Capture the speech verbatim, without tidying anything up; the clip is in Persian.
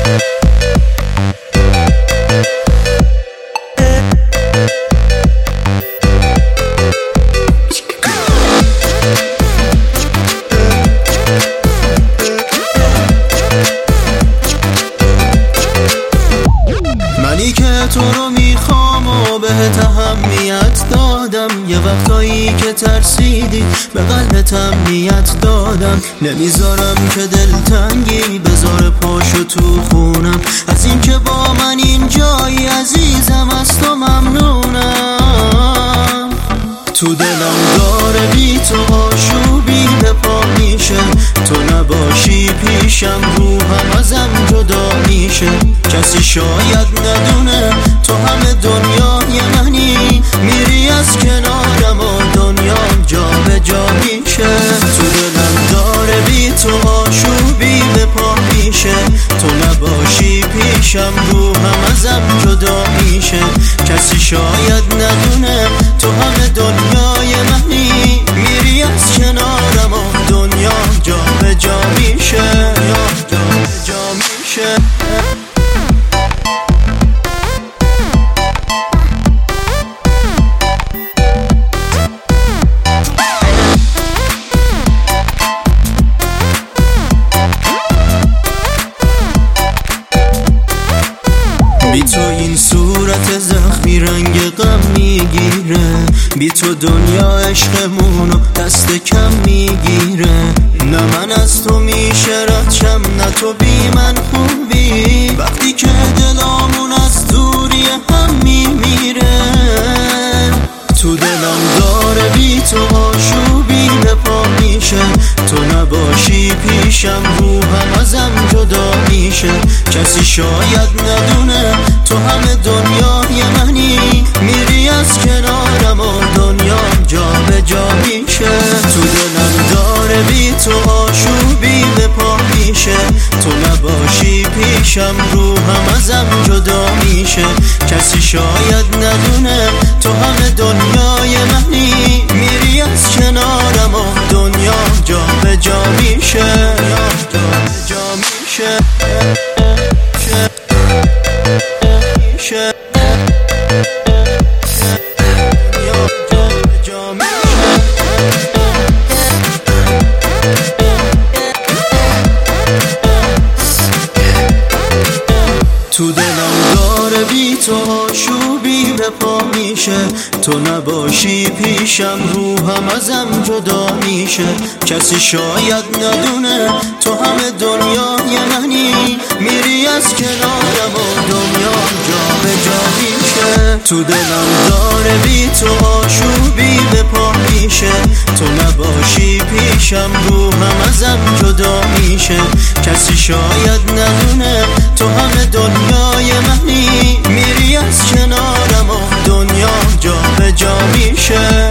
منی که تو رو میخوام و بهت اهمیت دادم، یه وقتایی که ترسیدی به قلبت امنیت دادم. نمیذارم که دلتنگی بذاره پاشو تو خونم، از این که با من اینجایی عزیزم از تو ممنونم. تو دلم داره بی تو آشوبی به پا میشه، تو نباشی پیشم روحم ازم جدا میشه. کسی شاید ندونه تو همه دنیای منی، میری از کنارم و دنیام جا به جا میشه. تو دلم داره بی تو آشوبی به پا میشه، تو نباشی پیشم روحم ازم جدا میشه. کسی شاید ندونه تو همه دنیای منی، میری از کنارم و دنیام جا به جا میشه، جا به جا میشه. بی تو این صورت زخمی رنگ غم میگیره، بی تو دنیا عشقمونو دست کم میگیره. نه من از تو میشه رد شم، نه تو بی من خوبی، وقتی که دلامون از دوری هم میمیره. تو دلم داره بی تو آشوبی به پا میشه، تو نباشی پیشم روحم ازم جدا میشه. کسی شاید ندونه تو همه دنیای منی، میری از کنارم و دنیام جا به جا میشه. تو دلم داره بی تو آشوبی به پا میشه، تو نباشی پیشم روحم ازم جدا میشه. کسی شاید ندونه تو همه دنیای منی، میری از کنارم و دنیام جا به جا میشه، جا به جا میشه. تو دلم داره بی تو آشوبی به پا میشه، تو نباشی پیشم روحم ازم جدا میشه. کسی شاید ندونه تو همه دنیای منی، میری از کنارم و دنیام جا به جا میشه. تو دلم داره بی تو آشوبی به پا میشه، تو نباشی پیشم روحم ازم جدا میشه. کسی شاید ندونه تو همه دنیای منی، میری از کنارم و دنیام جا به جا میشه.